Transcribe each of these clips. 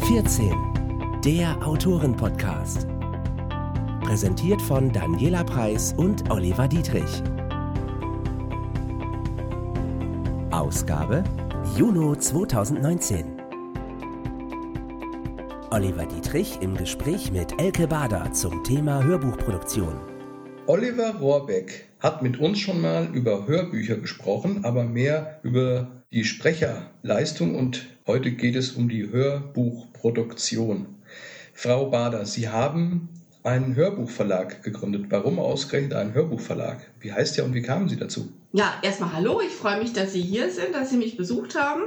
14, der Autoren-Podcast. Präsentiert von Daniela Preiss und Oliver Dietrich. Ausgabe Juni 2019. Oliver Dietrich im Gespräch mit Elke Bader zum Thema Hörbuchproduktion. Oliver Rohrbeck hat mit uns schon mal über Hörbücher gesprochen, aber mehr über die Sprecherleistung, und heute geht es um die Hörbuchproduktion. Frau Bader, Sie haben einen Hörbuchverlag gegründet. Warum ausgerechnet einen Hörbuchverlag? Wie heißt der und wie kamen Sie dazu? Ja, erstmal hallo, ich freue mich, dass Sie hier sind, dass Sie mich besucht haben.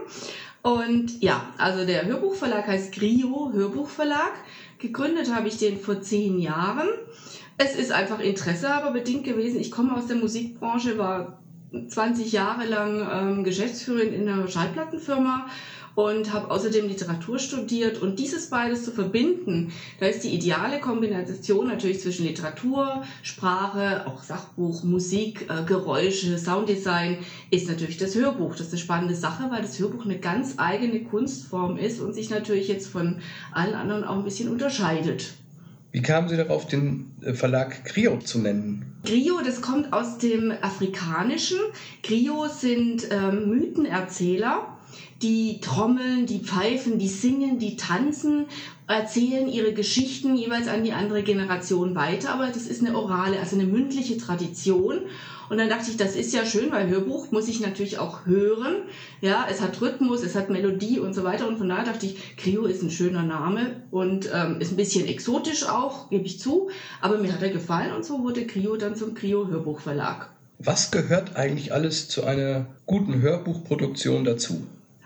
Und ja, also der Hörbuchverlag heißt Grio Hörbuchverlag. Gegründet habe ich den vor 10 Jahren. Es ist einfach Interesse aber bedingt gewesen. Ich komme aus der Musikbranche, war 20 Jahre lang Geschäftsführerin in einer Schallplattenfirma und habe außerdem Literatur studiert. Und dieses beides zu verbinden, da ist die ideale Kombination natürlich zwischen Literatur, Sprache, auch Sachbuch, Musik, Geräusche, Sounddesign, ist natürlich das Hörbuch. Das ist eine spannende Sache, weil das Hörbuch eine ganz eigene Kunstform ist und sich natürlich jetzt von allen anderen auch ein bisschen unterscheidet. Wie kamen Sie darauf, den Verlag Grio zu nennen? Grio, das kommt aus dem Afrikanischen. Grio sind Mythenerzähler, die trommeln, die pfeifen, die singen, die tanzen, erzählen ihre Geschichten jeweils an die andere Generation weiter. Aber das ist eine orale, also eine mündliche Tradition. Und dann dachte ich, das ist ja schön, weil Hörbuch muss ich natürlich auch hören. Ja, es hat Rhythmus, es hat Melodie und so weiter. Und von daher dachte ich, Grio ist ein schöner Name und ist ein bisschen exotisch auch, gebe ich zu. Aber mir hat er gefallen und so wurde Grio dann zum Grio Hörbuchverlag. Was gehört eigentlich alles zu einer guten Hörbuchproduktion dazu?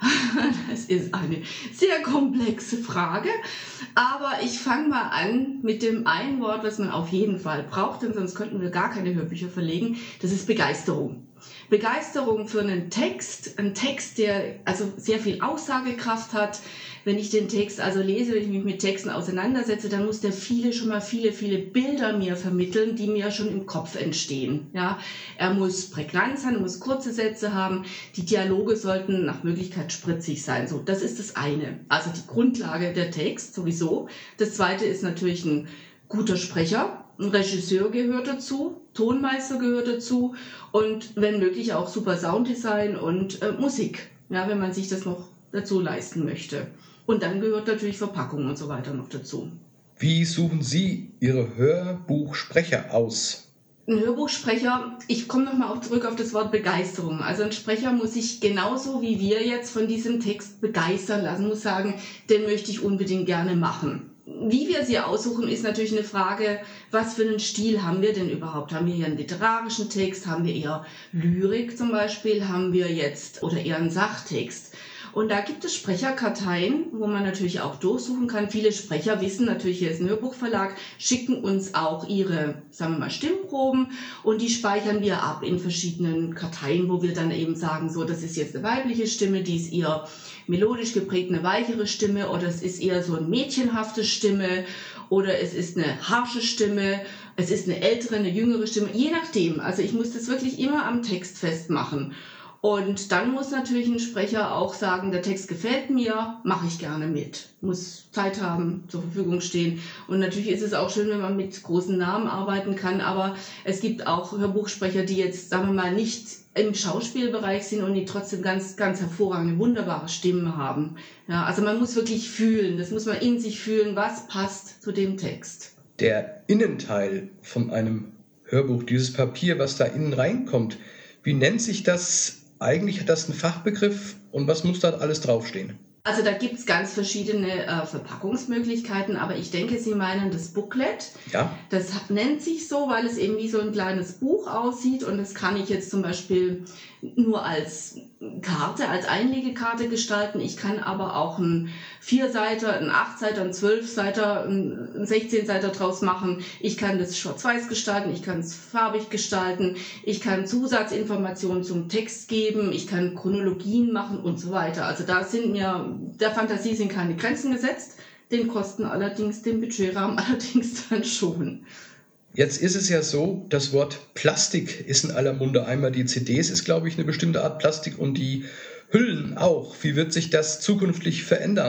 Das ist eine sehr komplexe Frage, aber ich fange mal an mit dem einen Wort, was man auf jeden Fall braucht, denn sonst könnten wir gar keine Hörbücher verlegen. Das ist Begeisterung. Begeisterung für einen Text, der also sehr viel Aussagekraft hat. Wenn ich den Text also lese, wenn ich mich mit Texten auseinandersetze, dann muss der schon mal viele Bilder mir vermitteln, die mir schon im Kopf entstehen. Ja, er muss prägnant sein, er muss kurze Sätze haben. Die Dialoge sollten nach Möglichkeit spritzig sein. So, das ist das eine. Also die Grundlage der Text sowieso. Das zweite ist natürlich ein guter Sprecher. Ein Regisseur gehört dazu, Tonmeister gehört dazu und wenn möglich auch super Sounddesign und Musik, ja, wenn man sich das noch dazu leisten möchte. Und dann gehört natürlich Verpackung und so weiter noch dazu. Wie suchen Sie Ihre Hörbuchsprecher aus? Ein Hörbuchsprecher, ich komme nochmal auch zurück auf das Wort Begeisterung. Also ein Sprecher muss sich genauso wie wir jetzt von diesem Text begeistern lassen, muss sagen, den möchte ich unbedingt gerne machen. Wie wir sie aussuchen, ist natürlich eine Frage, was für einen Stil haben wir denn überhaupt? Haben wir hier einen literarischen Text? Haben wir eher Lyrik zum Beispiel? Haben wir jetzt oder eher einen Sachtext? Und da gibt es Sprecherkarteien, wo man natürlich auch durchsuchen kann. Viele Sprecher wissen natürlich, hier ist ein Hörbuchverlag, schicken uns auch ihre, sagen wir mal, Stimmproben und die speichern wir ab in verschiedenen Karteien, wo wir dann eben sagen, so, das ist jetzt eine weibliche Stimme, die ist eher melodisch geprägt, eine weichere Stimme, oder es ist eher so eine mädchenhafte Stimme oder es ist eine harsche Stimme, es ist eine ältere, eine jüngere Stimme, je nachdem. Also ich muss das wirklich immer am Text festmachen. Und dann muss natürlich ein Sprecher auch sagen, der Text gefällt mir, mache ich gerne mit. Muss Zeit haben, zur Verfügung stehen. Und natürlich ist es auch schön, wenn man mit großen Namen arbeiten kann. Aber es gibt auch Hörbuchsprecher, die jetzt, sagen wir mal, nicht im Schauspielbereich sind und die trotzdem ganz hervorragende, wunderbare Stimmen haben. Ja, also man muss wirklich fühlen, das muss man in sich fühlen, was passt zu dem Text. Der Innenteil von einem Hörbuch, dieses Papier, was da innen reinkommt, wie nennt sich das? Eigentlich hat das einen Fachbegriff und was muss da alles draufstehen? Also da gibt es ganz verschiedene Verpackungsmöglichkeiten, aber ich denke, Sie meinen das Booklet. Ja. Das nennt sich so, weil es eben wie so ein kleines Buch aussieht und das kann ich jetzt zum Beispiel nur als Karte, als Einlegekarte gestalten. Ich kann aber auch einen 4-Seiter, einen 8-Seiter, einen 12-Seiter, einen 16-Seiter draus machen. Ich kann das schwarz-weiß gestalten, ich kann es farbig gestalten, ich kann Zusatzinformationen zum Text geben, ich kann Chronologien machen und so weiter. Also da sind mir, der Fantasie sind keine Grenzen gesetzt, den Budgetrahmen allerdings dann schon. Jetzt ist es ja so, das Wort Plastik ist in aller Munde. Einmal die CDs ist, glaube ich, eine bestimmte Art Plastik und die Hüllen auch. Wie wird sich das zukünftig verändern?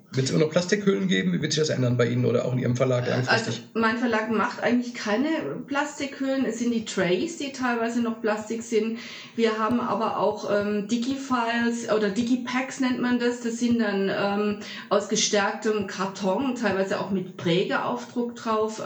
Wird es immer noch Plastikhüllen geben? Wie wird sich das ändern bei Ihnen oder auch in Ihrem Verlag langfristig? Also mein Verlag macht eigentlich keine Plastikhüllen. Es sind die Trays, die teilweise noch Plastik sind. Wir haben aber auch Digifiles oder Digipacks nennt man das. Das sind dann aus gestärktem Karton, teilweise auch mit Prägeaufdruck drauf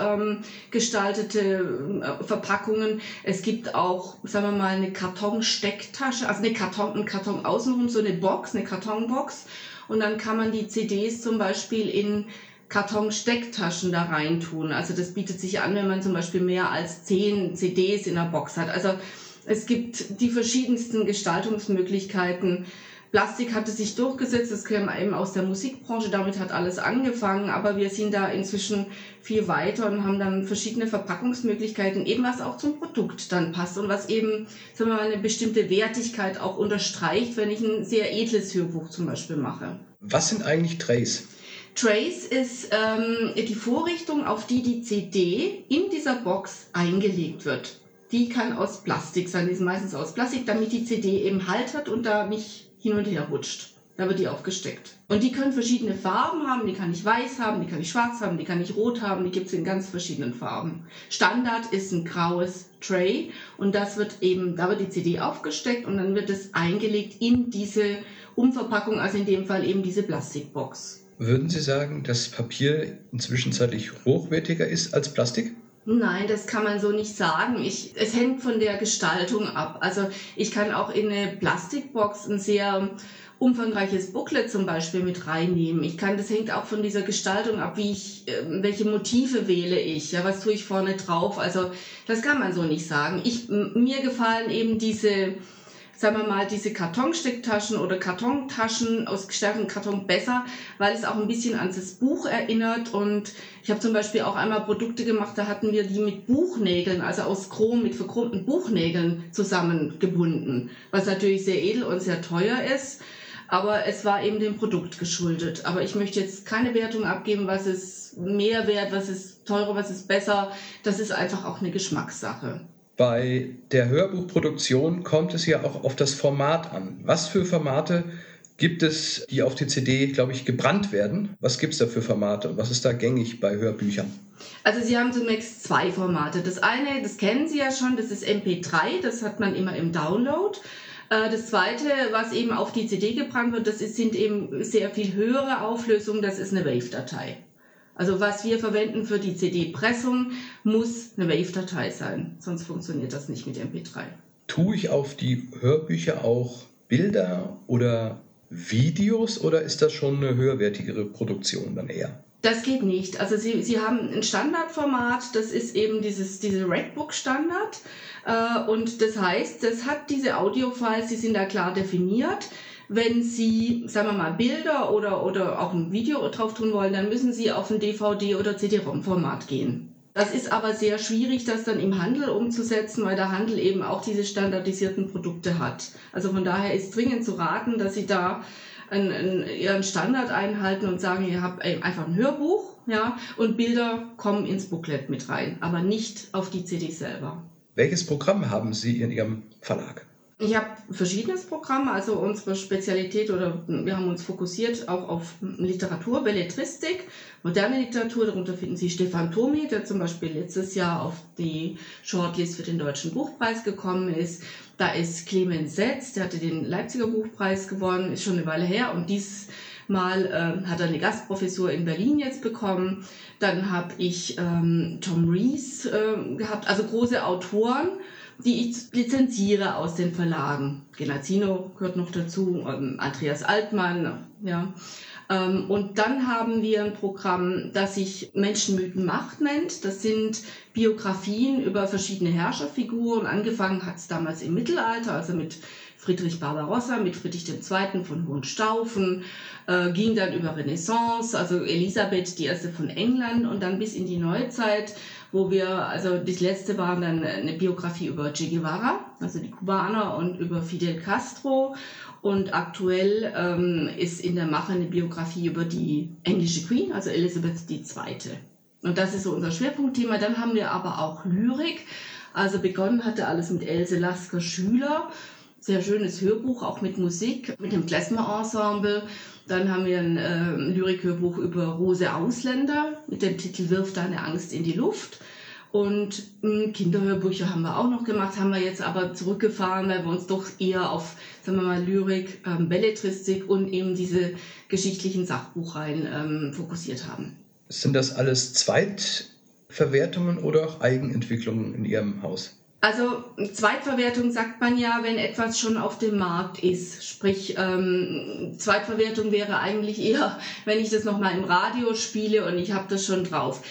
gestaltete Verpackungen. Es gibt auch, sagen wir mal, eine Kartonstecktasche, also ein Karton außenrum, so eine Box, eine Kartonbox. Und dann kann man die CDs zum Beispiel in Kartonstecktaschen da reintun. Also das bietet sich an, wenn man zum Beispiel mehr als 10 CDs in der Box hat. Also es gibt die verschiedensten Gestaltungsmöglichkeiten. Plastik hatte sich durchgesetzt, das kam eben aus der Musikbranche, damit hat alles angefangen, aber wir sind da inzwischen viel weiter und haben dann verschiedene Verpackungsmöglichkeiten, eben was auch zum Produkt dann passt und was eben, sagen wir mal, eine bestimmte Wertigkeit auch unterstreicht, wenn ich ein sehr edles Hörbuch zum Beispiel mache. Was sind eigentlich Trays? Trays ist die Vorrichtung, auf die die CD in dieser Box eingelegt wird. Die kann aus Plastik sein, die ist meistens aus Plastik, damit die CD eben Halt hat und da nicht hin und her rutscht. Da wird die aufgesteckt. Und die können verschiedene Farben haben. Die kann ich weiß haben, die kann ich schwarz haben, die kann ich rot haben. Die gibt es in ganz verschiedenen Farben. Standard ist ein graues Tray und da wird die CD aufgesteckt und dann wird es eingelegt in diese Umverpackung, also in dem Fall eben diese Plastikbox. Würden Sie sagen, dass Papier inzwischen hochwertiger ist als Plastik? Nein, das kann man so nicht sagen. Es hängt von der Gestaltung ab. Also ich kann auch in eine Plastikbox ein sehr umfangreiches Booklet zum Beispiel mit reinnehmen. Das hängt auch von dieser Gestaltung ab, welche Motive wähle ich, ja, was tue ich vorne drauf. Also das kann man so nicht sagen. Mir gefallen eben diese Kartonstecktaschen oder Kartontaschen aus gestärktem Karton besser, weil es auch ein bisschen an das Buch erinnert. Und ich habe zum Beispiel auch einmal Produkte gemacht, da hatten wir die mit Buchnägeln, also aus Chrom mit verchromten Buchnägeln zusammengebunden, was natürlich sehr edel und sehr teuer ist. Aber es war eben dem Produkt geschuldet. Aber ich möchte jetzt keine Wertung abgeben, was ist mehr wert, was ist teurer, was ist besser. Das ist einfach auch eine Geschmackssache. Bei der Hörbuchproduktion kommt es ja auch auf das Format an. Was für Formate gibt es, die auf die CD, glaube ich, gebrannt werden? Was gibt es da für Formate und was ist da gängig bei Hörbüchern? Also Sie haben zunächst 2 Formate. Das eine, das kennen Sie ja schon, das ist MP3, das hat man immer im Download. Das zweite, was eben auf die CD gebrannt wird, sind eben sehr viel höhere Auflösungen, das ist eine Wave-Datei. Also was wir verwenden für die CD-Pressung, muss eine Wave-Datei sein, sonst funktioniert das nicht mit MP3. Tue ich auf die Hörbücher auch Bilder oder Videos oder ist das schon eine höherwertigere Produktion dann eher? Das geht nicht. Also Sie haben ein Standardformat, das ist eben diese Redbook-Standard. Und das heißt, das hat diese Audiofiles, die sind da klar definiert. Wenn Sie, sagen wir mal, Bilder oder auch ein Video drauf tun wollen, dann müssen Sie auf ein DVD- oder CD-ROM-Format gehen. Das ist aber sehr schwierig, das dann im Handel umzusetzen, weil der Handel eben auch diese standardisierten Produkte hat. Also von daher ist dringend zu raten, dass Sie da Ihren Standard einhalten und sagen, ihr habt einfach ein Hörbuch, ja, und Bilder kommen ins Booklet mit rein, aber nicht auf die CD selber. Welches Programm haben Sie in Ihrem Verlag? Ich habe verschiedenes Programm, also unsere Spezialität wir haben uns fokussiert auch auf Literatur, Belletristik, moderne Literatur. Darunter finden Sie Stefan Thome, der zum Beispiel letztes Jahr auf die Shortlist für den Deutschen Buchpreis gekommen ist. Da ist Clemens Setz, der hatte den Leipziger Buchpreis gewonnen, ist schon eine Weile her und dieses Mal hat er eine Gastprofessur in Berlin jetzt bekommen. Dann habe ich Tom Rees gehabt, also große Autoren, die ich lizenziere aus den Verlagen. Genazzino gehört noch dazu, Andreas Altmann, ja. Und dann haben wir ein Programm, das sich Menschen, Mythen, Macht nennt. Das sind Biografien über verschiedene Herrscherfiguren. Angefangen hat es damals im Mittelalter, also mit Friedrich Barbarossa, mit Friedrich II. Von Hohenstaufen, ging dann über Renaissance, also Elisabeth I. von England und dann bis in die Neuzeit, wo das letzte war dann eine Biografie über Che Guevara, also die Kubaner, und über Fidel Castro. Und aktuell ist in der Mache eine Biografie über die englische Queen, also Elisabeth II. Und das ist so unser Schwerpunktthema. Dann haben wir aber auch Lyrik. Also begonnen hatte alles mit Else Lasker Schüler. sehr schönes Hörbuch, auch mit Musik, mit dem Klezmer-Ensemble. Dann haben wir ein Lyrik-Hörbuch über Rose Ausländer mit dem Titel Wirf deine Angst in die Luft. Und Kinderhörbücher haben wir auch noch gemacht, haben wir jetzt aber zurückgefahren, weil wir uns doch eher auf, sagen wir mal, Lyrik, Belletristik und eben diese geschichtlichen Sachbuchreihen fokussiert haben. Sind das alles Zweitverwertungen oder auch Eigenentwicklungen in Ihrem Haus? Also Zweitverwertung sagt man ja, wenn etwas schon auf dem Markt ist. Sprich, Zweitverwertung wäre eigentlich eher, wenn ich das nochmal im Radio spiele und ich habe das schon drauf.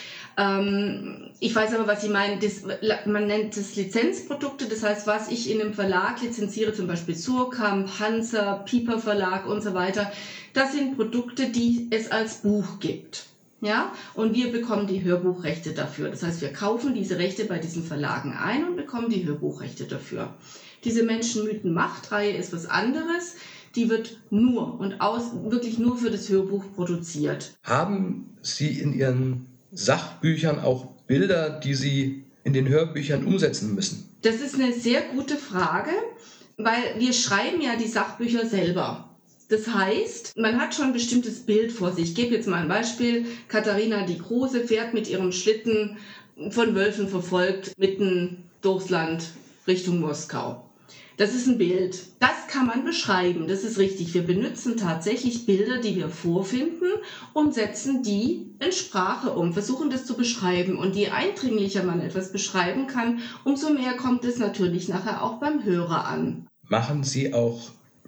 Ich weiß aber, was Sie meinen. Man nennt das Lizenzprodukte. Das heißt, was ich in einem Verlag lizenziere, zum Beispiel Surkamp, Hansa, Piper Verlag und so weiter, das sind Produkte, die es als Buch gibt. Ja, und wir bekommen die Hörbuchrechte dafür. Das heißt, wir kaufen diese Rechte bei diesen Verlagen ein und bekommen die Hörbuchrechte dafür. Diese Menschen-Mythen-Macht-Reihe ist was anderes. Die wird wirklich nur für das Hörbuch produziert. Haben Sie in Ihren Sachbüchern auch Bilder, die Sie in den Hörbüchern umsetzen müssen? Das ist eine sehr gute Frage, weil wir schreiben ja die Sachbücher selber. Das heißt, man hat schon ein bestimmtes Bild vor sich. Ich gebe jetzt mal ein Beispiel. Katharina die Große fährt mit ihrem Schlitten von Wölfen verfolgt mitten durchs Land Richtung Moskau. Das ist ein Bild. Das kann man beschreiben. Das ist richtig. Wir benutzen tatsächlich Bilder, die wir vorfinden und setzen die in Sprache um, versuchen das zu beschreiben. Und je eindringlicher man etwas beschreiben kann, umso mehr kommt es natürlich nachher auch beim Hörer an. Machen Sie auch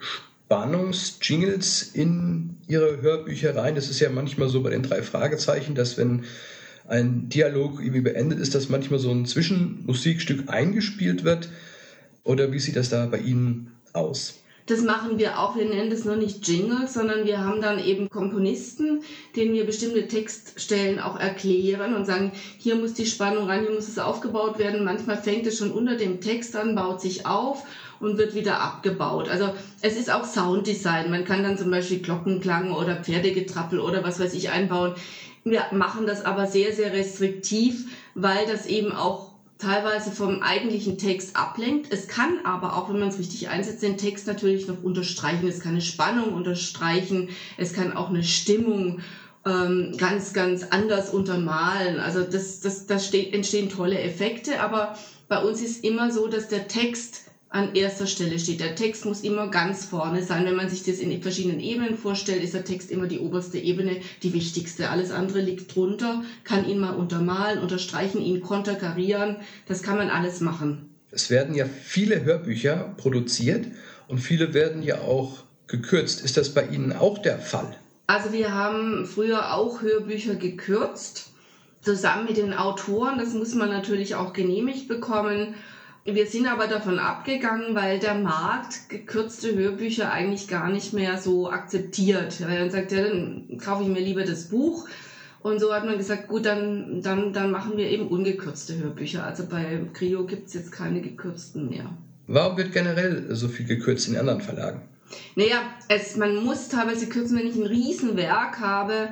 Spannungsjingles in Ihre Hörbücher rein? Das ist ja manchmal so bei den 3 Fragezeichen, dass wenn ein Dialog irgendwie beendet ist, dass manchmal so ein Zwischenmusikstück eingespielt wird. Oder wie sieht das da bei Ihnen aus? Das machen wir auch. Wir nennen das nur nicht Jingles, sondern wir haben dann eben Komponisten, denen wir bestimmte Textstellen auch erklären und sagen, hier muss die Spannung rein, hier muss es aufgebaut werden. Manchmal fängt es schon unter dem Text an, baut sich auf und wird wieder abgebaut. Also es ist auch Sounddesign. Man kann dann zum Beispiel Glockenklang oder Pferdegetrappel oder was weiß ich einbauen. Wir machen das aber sehr, sehr restriktiv, weil das eben auch teilweise vom eigentlichen Text ablenkt. Es kann aber auch, wenn man es richtig einsetzt, den Text natürlich noch unterstreichen. Es kann eine Spannung unterstreichen. Es kann auch eine Stimmung ganz, ganz anders untermalen. Also entstehen tolle Effekte. Aber bei uns ist immer so, dass der Text an erster Stelle steht. Der Text muss immer ganz vorne sein. Wenn man sich das in verschiedenen Ebenen vorstellt, ist der Text immer die oberste Ebene, die wichtigste. Alles andere liegt drunter, kann ihn mal untermalen, unterstreichen, ihn konterkarieren. Das kann man alles machen. Es werden ja viele Hörbücher produziert und viele werden ja auch gekürzt. Ist das bei Ihnen auch der Fall? Also wir haben früher auch Hörbücher gekürzt, zusammen mit den Autoren. Das muss man natürlich auch genehmigt bekommen. Wir sind aber davon abgegangen, weil der Markt gekürzte Hörbücher eigentlich gar nicht mehr so akzeptiert. Weil man sagt, ja, dann kaufe ich mir lieber das Buch. Und so hat man gesagt, gut, dann machen wir eben ungekürzte Hörbücher. Also bei Krio gibt es jetzt keine gekürzten mehr. Warum wird generell so viel gekürzt in anderen Verlagen? Naja, man muss teilweise kürzen, wenn ich ein Riesenwerk habe,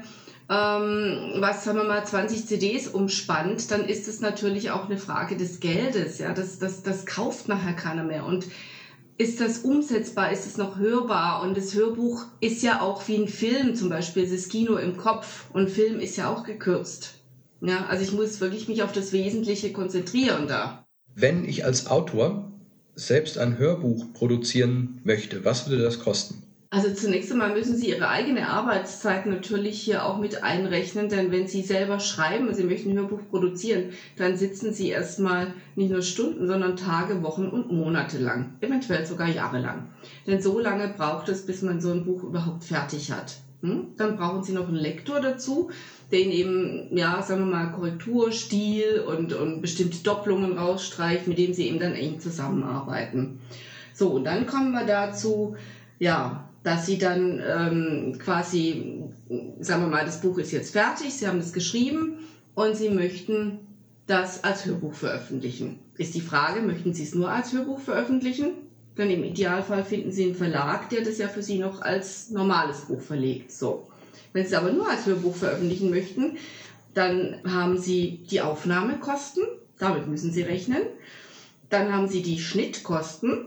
was, sagen wir mal, 20 CDs umspannt, dann ist es natürlich auch eine Frage des Geldes. Ja, das kauft nachher keiner mehr. Und ist das umsetzbar? Ist es noch hörbar? Und das Hörbuch ist ja auch wie ein Film, zum Beispiel das Kino im Kopf. Und Film ist ja auch gekürzt. Ja, also ich muss wirklich mich auf das Wesentliche konzentrieren da. Wenn ich als Autor selbst ein Hörbuch produzieren möchte, was würde das kosten? Also zunächst einmal müssen Sie Ihre eigene Arbeitszeit natürlich hier auch mit einrechnen, denn wenn Sie selber schreiben und Sie möchten ein Hörbuch produzieren, dann sitzen Sie erstmal nicht nur Stunden, sondern Tage, Wochen und Monate lang, eventuell sogar Jahre lang. Denn so lange braucht es, bis man so ein Buch überhaupt fertig hat. Dann brauchen Sie noch einen Lektor dazu, der Ihnen eben, ja, sagen wir mal, Korrektur, Stil und bestimmte Doppelungen rausstreicht, mit dem Sie eben dann eng zusammenarbeiten. So, und dann kommen wir dazu, ja, dass Sie dann quasi, sagen wir mal, das Buch ist jetzt fertig, Sie haben es geschrieben und Sie möchten das als Hörbuch veröffentlichen. Ist die Frage, möchten Sie es nur als Hörbuch veröffentlichen? Dann im Idealfall finden Sie einen Verlag, der das ja für Sie noch als normales Buch verlegt. So. Wenn Sie es aber nur als Hörbuch veröffentlichen möchten, dann haben Sie die Aufnahmekosten, damit müssen Sie rechnen. Dann haben Sie die Schnittkosten.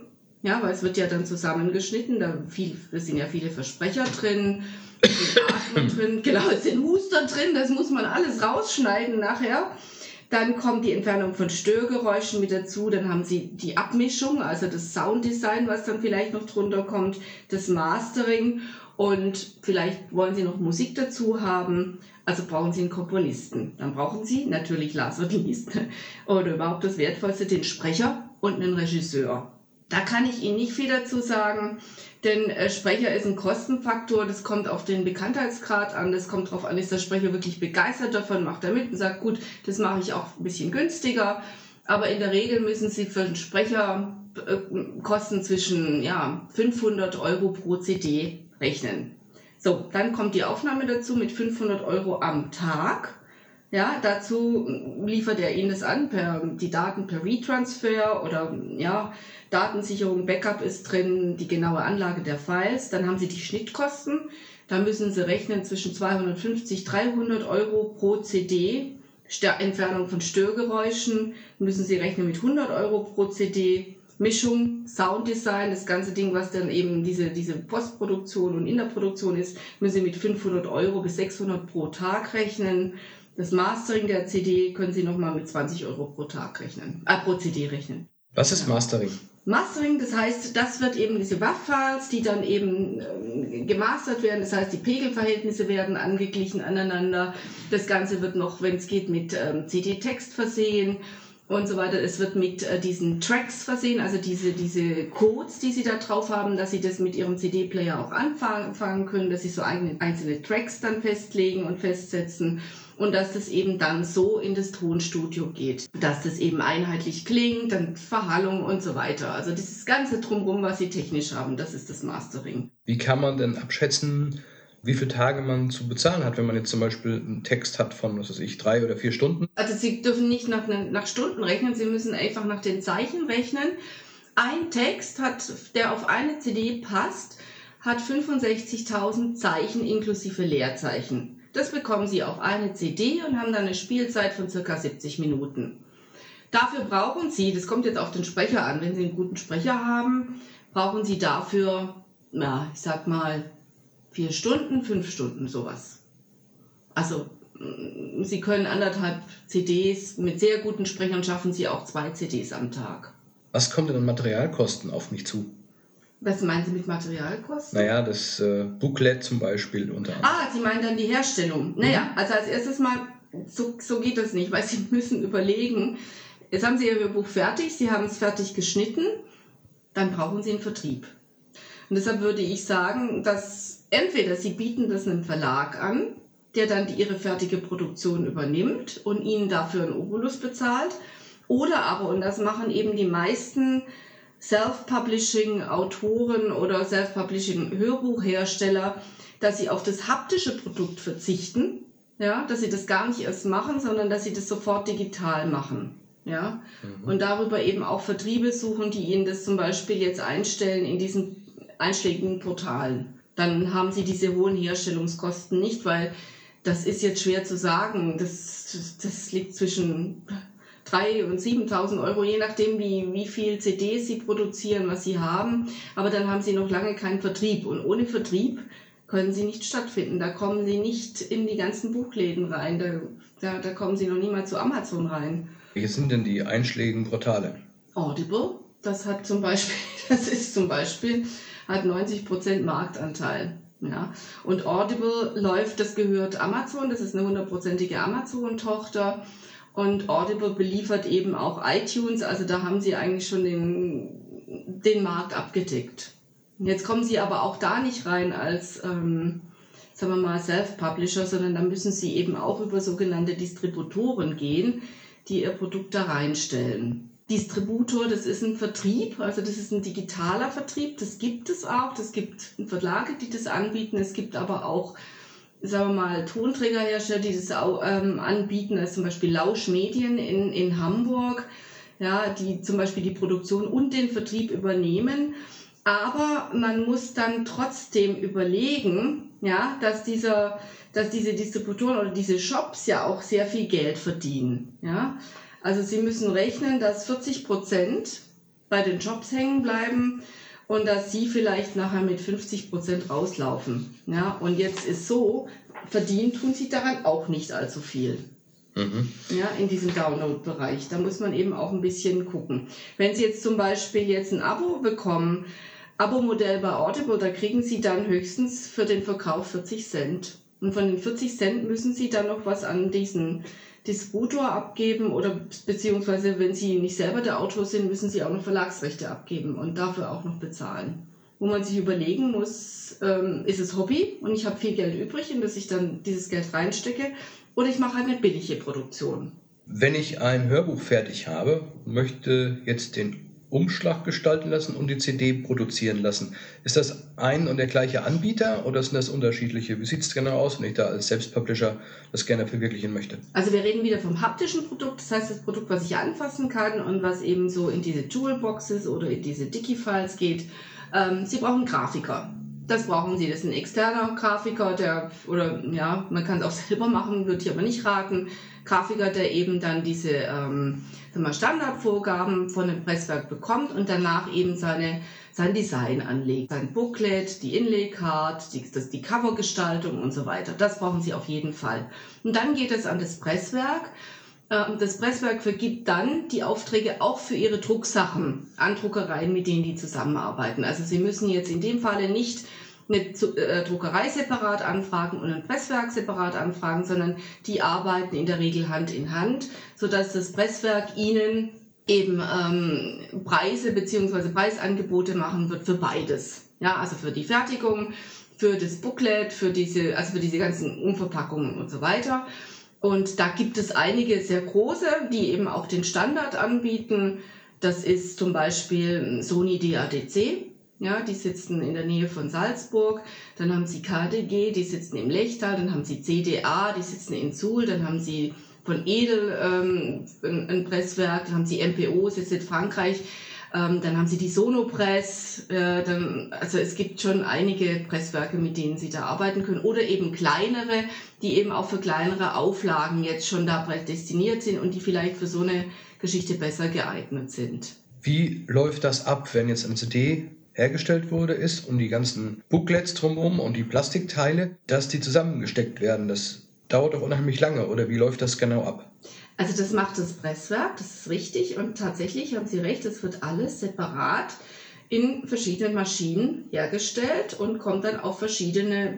Ja, weil es wird ja dann zusammengeschnitten, da sind ja viele Versprecher drin, es sind Atmen drin, genau, es sind Huster drin, das muss man alles rausschneiden nachher. Dann kommt die Entfernung von Störgeräuschen mit dazu, dann haben Sie die Abmischung, also das Sounddesign, was dann vielleicht noch drunter kommt, das Mastering und vielleicht wollen Sie noch Musik dazu haben, also brauchen Sie einen Komponisten. Dann brauchen Sie natürlich Lars Odinist oder überhaupt das Wertvollste, den Sprecher und einen Regisseur. Da kann ich Ihnen nicht viel dazu sagen, denn Sprecher ist ein Kostenfaktor, das kommt auf den Bekanntheitsgrad an, das kommt darauf an, ist der Sprecher wirklich begeistert davon, macht er mit und sagt, gut, das mache ich auch ein bisschen günstiger, aber in der Regel müssen Sie für einen Sprecher Kosten zwischen 500 Euro pro CD rechnen. So, dann kommt die Aufnahme dazu mit 500 Euro am Tag. Ja, dazu liefert er Ihnen das an, die Daten per Retransfer oder Datensicherung, Backup ist drin, die genaue Anlage der Files. Dann haben Sie die Schnittkosten. Da müssen Sie rechnen zwischen 250, 300 Euro pro CD. Entfernung von Störgeräuschen müssen Sie rechnen mit 100 Euro pro CD. Mischung, Sounddesign, das ganze Ding, was dann eben diese Postproduktion und Interproduktion ist, müssen Sie mit 500 Euro bis 600 pro Tag rechnen. Das Mastering der CD können Sie nochmal mit 20 Euro pro CD rechnen. Was ist Mastering? Mastering, das heißt, das wird eben diese WAV-Files, die dann eben gemastert werden, das heißt, die Pegelverhältnisse werden angeglichen aneinander. Das Ganze wird noch, wenn es geht, mit CD-Text versehen und so weiter. Es wird mit diesen Tracks versehen, also diese Codes, die Sie da drauf haben, dass Sie das mit Ihrem CD-Player auch anfangen können, dass Sie so einzelne Tracks dann festlegen und festsetzen. Und dass das eben dann so in das Tonstudio geht, dass das eben einheitlich klingt, dann Verhallung und so weiter. Also dieses ganze Drumherum, was Sie technisch haben, das ist das Mastering. Wie kann man denn abschätzen, wie viele Tage man zu bezahlen hat, wenn man jetzt zum Beispiel einen Text hat von, 3 oder 4 Stunden? Also Sie dürfen nicht nach Stunden rechnen, Sie müssen einfach nach den Zeichen rechnen. Ein Text, der auf eine CD passt, hat 65.000 Zeichen inklusive Leerzeichen. Das bekommen Sie auf eine CD und haben dann eine Spielzeit von ca. 70 Minuten. Dafür brauchen Sie, das kommt jetzt auf den Sprecher an, wenn Sie einen guten Sprecher haben, brauchen Sie dafür, 4 Stunden, 5 Stunden, sowas. Also Sie können 1,5 CDs, mit sehr guten Sprechern schaffen Sie auch 2 CDs am Tag. Was kommt denn an Materialkosten auf mich zu? Was meinen Sie mit Materialkosten? Naja, das Booklet zum Beispiel unter anderem. Sie meinen dann die Herstellung. Naja, also als erstes mal, so geht das nicht, weil Sie müssen überlegen, jetzt haben Sie Ihr Hörbuch fertig, Sie haben es fertig geschnitten, dann brauchen Sie einen Vertrieb. Und deshalb würde ich sagen, dass entweder Sie bieten das einem Verlag an, der dann Ihre fertige Produktion übernimmt und Ihnen dafür einen Obolus bezahlt, oder aber, und das machen eben die meisten Self-Publishing-Autoren oder Self-Publishing-Hörbuchhersteller, dass sie auf das haptische Produkt verzichten, ja, dass sie das gar nicht erst machen, sondern dass sie das sofort digital machen. Ja? Und darüber eben auch Vertriebe suchen, die ihnen das zum Beispiel jetzt einstellen in diesen einschlägigen Portalen. Dann haben sie diese hohen Herstellungskosten nicht, weil das ist jetzt schwer zu sagen. Das liegt zwischen 3.000 und 7.000 Euro, je nachdem, wie viel CDs sie produzieren, was sie haben. Aber dann haben sie noch lange keinen Vertrieb. Und ohne Vertrieb können sie nicht stattfinden. Da kommen sie nicht in die ganzen Buchläden rein. Da kommen sie noch nie mal zu Amazon rein. Welche sind denn die einschlägigen Portale? Audible, das hat 90% Marktanteil. Ja. Und Audible das gehört Amazon, das ist eine 100%ige Amazon-Tochter. Und Audible beliefert eben auch iTunes, also da haben sie eigentlich schon den Markt abgedeckt. Jetzt kommen sie aber auch da nicht rein als, Self-Publisher, sondern da müssen sie eben auch über sogenannte Distributoren gehen, die ihr Produkt da reinstellen. Distributor, das ist ein Vertrieb, also das ist ein digitaler Vertrieb, das gibt es auch, das gibt Verlage, die das anbieten, es gibt aber auch Tonträgerhersteller, die das auch anbieten, als zum Beispiel Lausch Medien in Hamburg, ja, die zum Beispiel die Produktion und den Vertrieb übernehmen. Aber man muss dann trotzdem überlegen, ja, dass diese Distributoren oder diese Shops ja auch sehr viel Geld verdienen. Ja. Also Sie müssen rechnen, dass 40% bei den Shops hängen bleiben und dass Sie vielleicht nachher mit 50% rauslaufen. Ja, und jetzt ist so, verdienen tun Sie daran auch nicht allzu viel. Ja, in diesem Download-Bereich. Da muss man eben auch ein bisschen gucken. Wenn Sie jetzt zum Beispiel jetzt ein Abo bekommen, Abo-Modell bei Audible, da kriegen Sie dann höchstens für den Verkauf 40 Cent. Und von den 40 Cent müssen Sie dann noch was an diesen Distributor abgeben oder beziehungsweise, wenn Sie nicht selber der Autor sind, müssen Sie auch noch Verlagsrechte abgeben und dafür auch noch bezahlen. Wo man sich überlegen muss, ist es Hobby und ich habe viel Geld übrig, in das ich dann dieses Geld reinstecke, oder ich mache eine billige Produktion. Wenn ich ein Hörbuch fertig habe, möchte jetzt den Umschlag gestalten lassen und die CD produzieren lassen. Ist das ein und der gleiche Anbieter oder sind das unterschiedliche? Wie sieht es genau aus, wenn ich da als Selbstpublisher das gerne verwirklichen möchte? Also wir reden wieder vom haptischen Produkt, das heißt das Produkt, was ich anfassen kann und was eben so in diese Jewelboxes oder in diese Dicky-Files geht. Sie brauchen einen Grafiker. Das brauchen Sie. Das ist ein externer Grafiker, man kann es auch selber machen, würde ich aber nicht raten. Grafiker, der eben dann diese Standardvorgaben von dem Presswerk bekommt und danach eben sein Design anlegt. Sein Booklet, die Inlay-Card, die Covergestaltung und so weiter. Das brauchen Sie auf jeden Fall. Und dann geht es an das Presswerk. Das Presswerk vergibt dann die Aufträge auch für ihre Drucksachen an Druckereien, mit denen die zusammenarbeiten. Also Sie müssen jetzt in dem Falle nicht eine Druckerei separat anfragen und ein Presswerk separat anfragen, sondern die arbeiten in der Regel Hand in Hand, sodass das Presswerk Ihnen eben Preise bzw. Preisangebote machen wird für beides. Ja, also für die Fertigung, für das Booklet, für diese ganzen Umverpackungen und so weiter. Und da gibt es einige sehr große, die eben auch den Standard anbieten. Das ist zum Beispiel Sony DADC. Ja, die sitzen in der Nähe von Salzburg. Dann haben sie KDG, die sitzen im Lechtal. Dann haben sie CDA, die sitzen in Suhl. Dann haben sie von Edel ein Presswerk. Dann haben sie MPO, sitzt in Frankreich. Dann haben sie die Sonopress. Also es gibt schon einige Presswerke, mit denen sie da arbeiten können. Oder eben kleinere, die eben auch für kleinere Auflagen jetzt schon da prädestiniert sind und die vielleicht für so eine Geschichte besser geeignet sind. Wie läuft das ab, wenn jetzt eine CD hergestellt ist und die ganzen Booklets drumherum und die Plastikteile, dass die zusammengesteckt werden? Das dauert doch unheimlich lange, oder wie läuft das genau ab? Also das macht das Presswerk, das ist richtig, und tatsächlich haben Sie recht, es wird alles separat in verschiedenen Maschinen hergestellt und kommt dann auf verschiedene,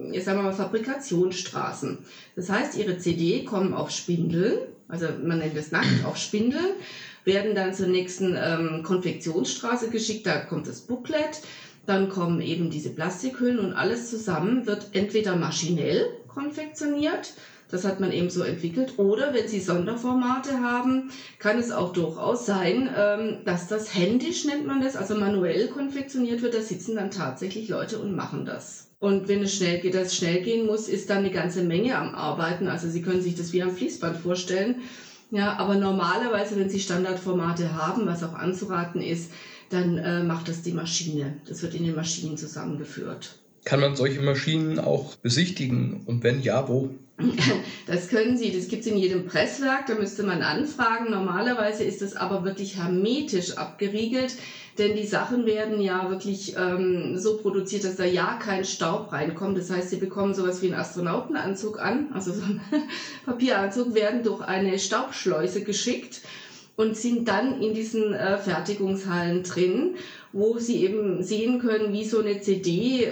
Fabrikationsstraßen. Das heißt, Ihre CD kommen auf Spindeln, also man nennt es nackt auf Spindeln, werden dann zur nächsten Konfektionsstraße geschickt, da kommt das Booklet, dann kommen eben diese Plastikhüllen und alles zusammen wird entweder maschinell konfektioniert, das hat man eben so entwickelt, oder wenn Sie Sonderformate haben, kann es auch durchaus sein, dass das händisch, nennt man das, also manuell konfektioniert wird, da sitzen dann tatsächlich Leute und machen das. Und wenn es schnell gehen muss, ist dann eine ganze Menge am Arbeiten, also Sie können sich das wie am Fließband vorstellen. Ja, aber normalerweise, wenn Sie Standardformate haben, was auch anzuraten ist, dann macht das die Maschine. Das wird in den Maschinen zusammengeführt. Kann man solche Maschinen auch besichtigen? Und wenn ja, wo? Das können Sie, das gibt es in jedem Presswerk, da müsste man anfragen. Normalerweise ist es aber wirklich hermetisch abgeriegelt, denn die Sachen werden ja wirklich so produziert, dass da ja kein Staub reinkommt. Das heißt, Sie bekommen sowas wie einen Astronautenanzug an, also so einen Papieranzug, werden durch eine Staubschleuse geschickt und sind dann in diesen Fertigungshallen drin, wo Sie eben sehen können, wie so eine CD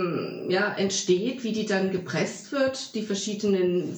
entsteht, wie die dann gepresst wird, die verschiedenen,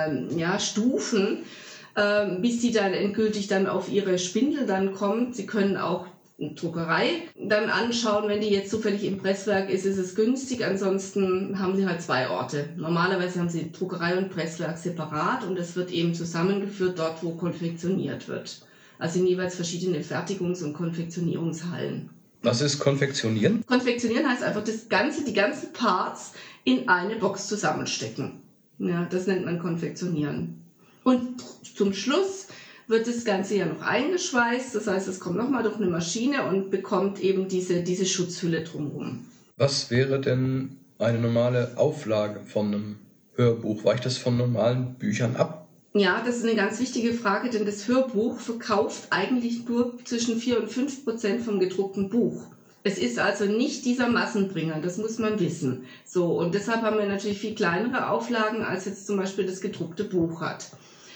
Stufen, bis sie dann endgültig dann auf ihre Spindel dann kommt. Sie können auch eine Druckerei dann anschauen, wenn die jetzt zufällig im Presswerk ist es günstig, ansonsten haben Sie halt 2 Orte. Normalerweise haben Sie Druckerei und Presswerk separat und es wird eben zusammengeführt dort, wo konfektioniert wird. Also in jeweils verschiedene Fertigungs- und Konfektionierungshallen. Was ist Konfektionieren? Konfektionieren heißt einfach die ganzen Parts in eine Box zusammenstecken. Ja, das nennt man Konfektionieren. Und zum Schluss wird das Ganze ja noch eingeschweißt. Das heißt, es kommt nochmal durch eine Maschine und bekommt eben diese Schutzhülle drumherum. Was wäre denn eine normale Auflage von einem Hörbuch? Weicht das von normalen Büchern ab? Ja, das ist eine ganz wichtige Frage, denn das Hörbuch verkauft eigentlich nur zwischen 4% und 5% vom gedruckten Buch. Es ist also nicht dieser Massenbringer, das muss man wissen. So, und deshalb haben wir natürlich viel kleinere Auflagen, als jetzt zum Beispiel das gedruckte Buch hat.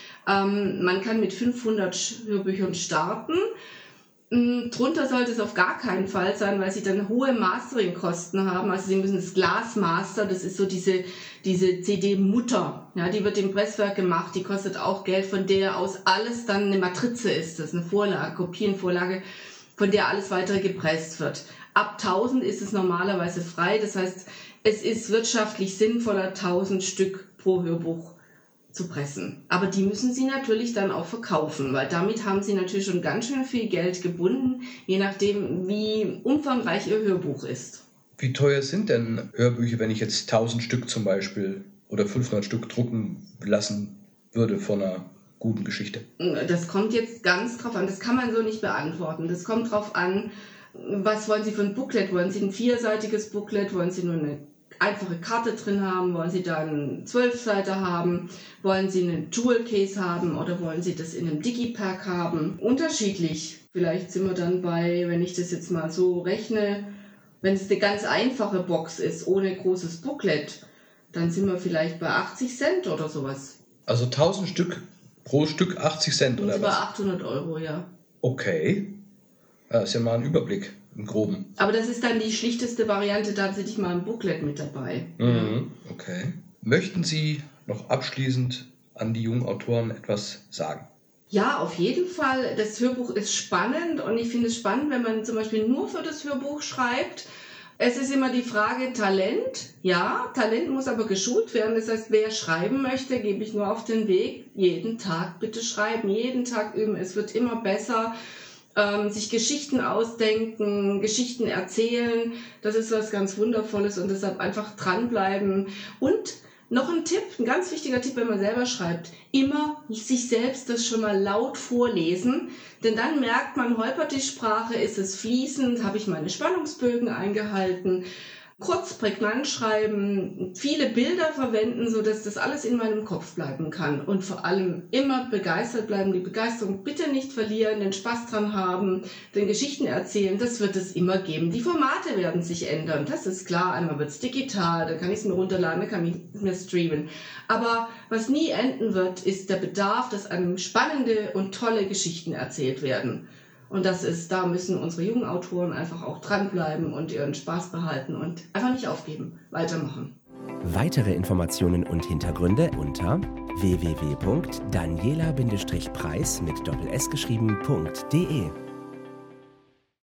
Man kann mit 500 Hörbüchern starten. Drunter sollte es auf gar keinen Fall sein, weil sie dann hohe Mastering-Kosten haben. Also sie müssen das Glasmaster, das ist so diese CD-Mutter, ja, die wird im Presswerk gemacht, die kostet auch Geld, von der aus alles dann eine Matrize ist, das ist eine Vorlage, Kopienvorlage, von der alles weitere gepresst wird. Ab 1000 ist es normalerweise frei, das heißt, es ist wirtschaftlich sinnvoller, 1000 Stück pro Hörbuch zu pressen. Aber die müssen sie natürlich dann auch verkaufen, weil damit haben sie natürlich schon ganz schön viel Geld gebunden, je nachdem, wie umfangreich ihr Hörbuch ist. Wie teuer sind denn Hörbücher, wenn ich jetzt 1000 Stück zum Beispiel oder 500 Stück drucken lassen würde von einer guten Geschichte? Das kommt jetzt ganz drauf an, das kann man so nicht beantworten. Das kommt drauf an, was wollen Sie für ein Booklet? Wollen Sie ein 4-seitiges Booklet? Wollen Sie nur eine einfache Karte drin haben? Wollen Sie dann 12-Seiter haben? Wollen Sie einen Jewel Case haben oder wollen Sie das in einem Digipack haben? Unterschiedlich. Vielleicht sind wir dann bei, wenn ich das jetzt mal so rechne, wenn es eine ganz einfache Box ist, ohne großes Booklet, dann sind wir vielleicht bei 80 Cent oder sowas. Also 1000 Stück pro Stück 80 Cent oder was? Über 800 Euro, ja. Okay. Das ist ja mal ein Überblick. Im Groben. Aber das ist dann die schlichteste Variante, tatsächlich mal ein Booklet mit dabei. Okay. Möchten Sie noch abschließend an die jungen Autoren etwas sagen? Ja, auf jeden Fall. Das Hörbuch ist spannend und ich finde es spannend, wenn man zum Beispiel nur für das Hörbuch schreibt. Es ist immer die Frage Talent. Ja, Talent muss aber geschult werden. Das heißt, wer schreiben möchte, gebe ich nur auf den Weg. Jeden Tag bitte schreiben, jeden Tag üben. Es wird immer besser. Sich Geschichten ausdenken, Geschichten erzählen, das ist was ganz Wundervolles und deshalb einfach dranbleiben. Und noch ein Tipp, ein ganz wichtiger Tipp, wenn man selber schreibt, immer sich selbst das schon mal laut vorlesen, denn dann merkt man, holpert die Sprache, ist es fließend, habe ich meine Spannungsbögen eingehalten. Kurz, prägnant schreiben, viele Bilder verwenden, sodass das alles in meinem Kopf bleiben kann. Und vor allem immer begeistert bleiben, die Begeisterung bitte nicht verlieren, den Spaß dran haben, den Geschichten erzählen, das wird es immer geben. Die Formate werden sich ändern, das ist klar. Einmal wird es digital, dann kann ich es mir runterladen, dann kann ich es mir streamen. Aber was nie enden wird, ist der Bedarf, dass einem spannende und tolle Geschichten erzählt werden. Und da müssen unsere jungen Autoren einfach auch dranbleiben und ihren Spaß behalten und einfach nicht aufgeben, weitermachen. Weitere Informationen und Hintergründe unter www.daniela-preis mit doppel-s geschrieben.de